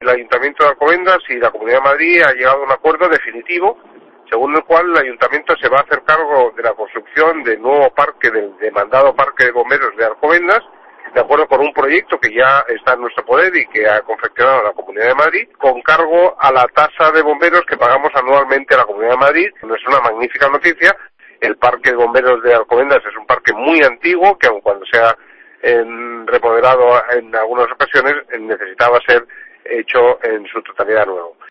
el Ayuntamiento de Alcobendas y la Comunidad de Madrid ha llegado a un acuerdo definitivo, según el cual el Ayuntamiento se va a hacer cargo de la construcción del nuevo parque, del demandado Parque de Bomberos de Alcobendas, de acuerdo con un proyecto que ya está en nuestro poder y que ha confeccionado la Comunidad de Madrid, con cargo a la tasa de bomberos que pagamos anualmente a la Comunidad de Madrid. Es una magnífica noticia. El Parque de Bomberos de Alcobendas es un parque muy antiguo, que aun cuando sea remodelado en algunas ocasiones, necesitaba ser hecho en su totalidad nuevo.